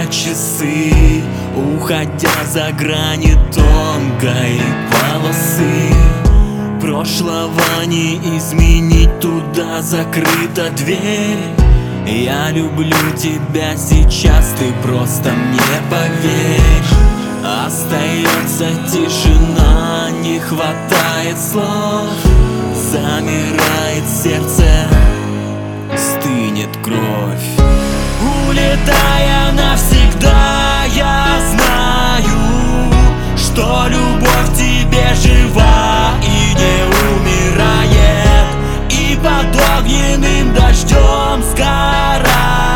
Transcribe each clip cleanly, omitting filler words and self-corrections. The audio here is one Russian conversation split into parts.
на часы, уходя за грани тонкой полосы. Прошлого не изменить, туда закрыта дверь. Я люблю тебя сейчас, ты просто мне поверь. Остается тишина, не хватает слов. Замирает сердце, стынет кровь. Улетая навсегда, я знаю, что любовь в тебе жива и не умирает. И под огненным дождем сгорая,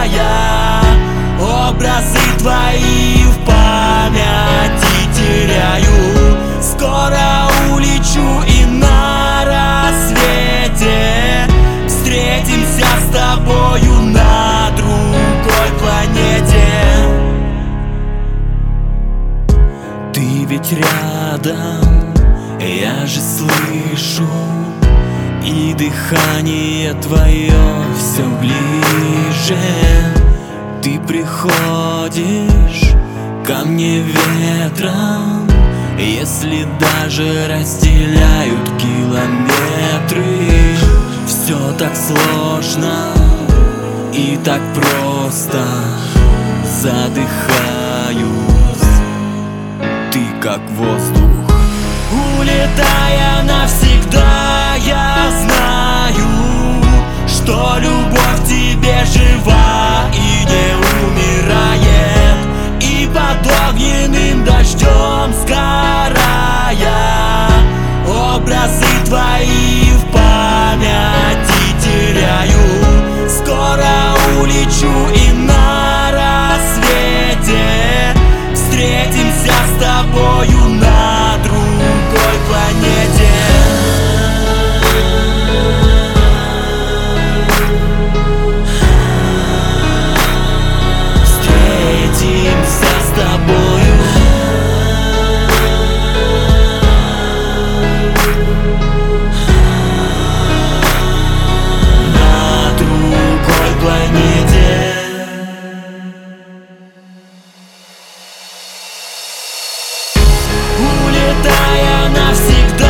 образы твои в памяти теряю. Скоро улечу и на рассвете встретимся с тобою на другой планете. Ты ведь рядом, я же слышу, и дыхание твое все ближе. Ты приходишь ко мне ветром, если даже разделяют километры. Все так сложно и так просто, задыхаюсь, ты как воздух. Улетая навсегда, я знаю, что любовь в тебе жива и не умирает. И под огненным дождем сгорая, образы твои в памяти теряю. Скоро улечу и на рассвете встретимся с тобою на другой планете. Встретимся с тобою на другой планете. Улетая навсегда,